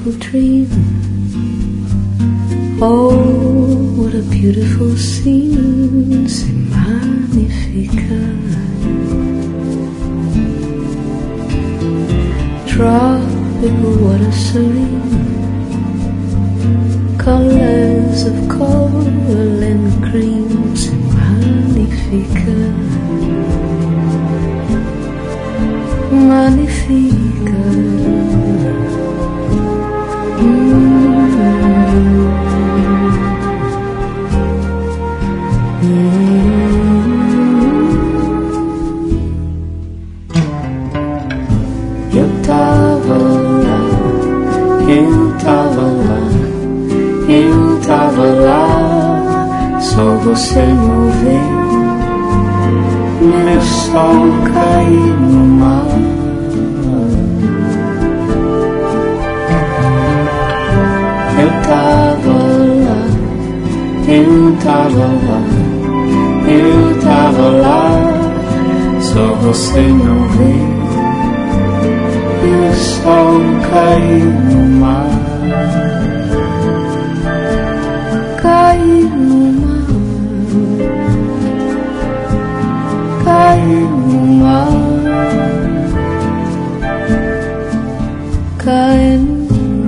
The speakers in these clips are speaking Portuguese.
beautiful dream. Oh, what a beautiful scene. C'est magnifique. Tropical water serene, colors of coral and cream. C'est magnifique. Magnifique. Eu tava lá, só você não vê. Meu sol cair no mar. Eu tava lá, só você não vê. E o sol cair no mar. Cair no mar. Cair no mar. Cair no mar.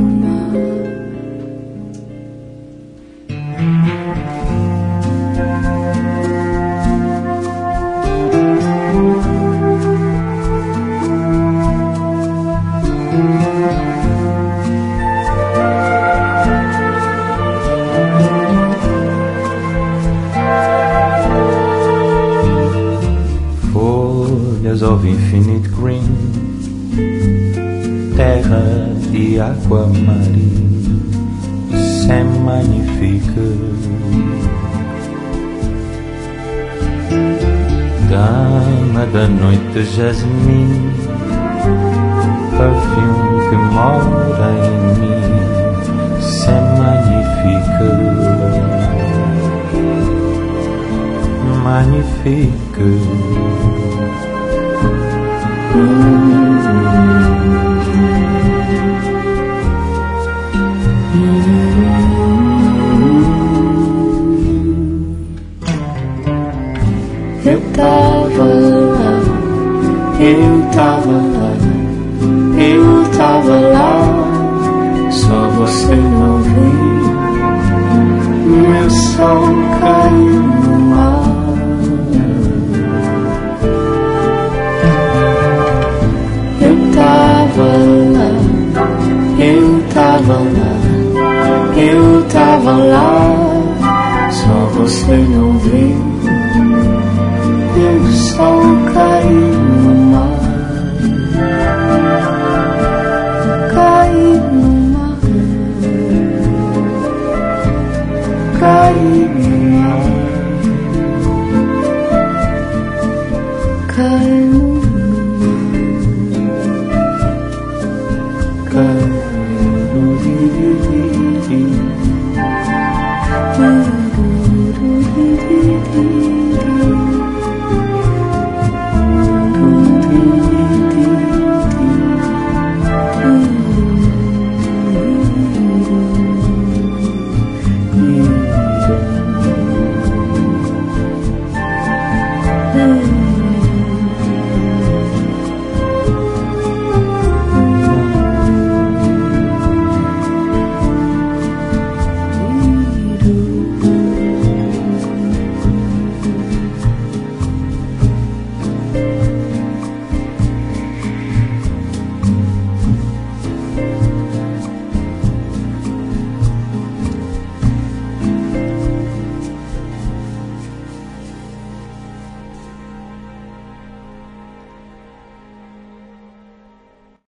Of infinite green, terra e água marinha, c'est magnifique. Dama da noite, jasmim, perfume que mora em mim, c'est magnifique. Magnifique. Eu tava lá, só você não vê. Meu sol caiu no mar. Eu tava lá, só você não vê. E o sol caiu no mar. Caiu no mar. Caiu no mar. Caiu no mar.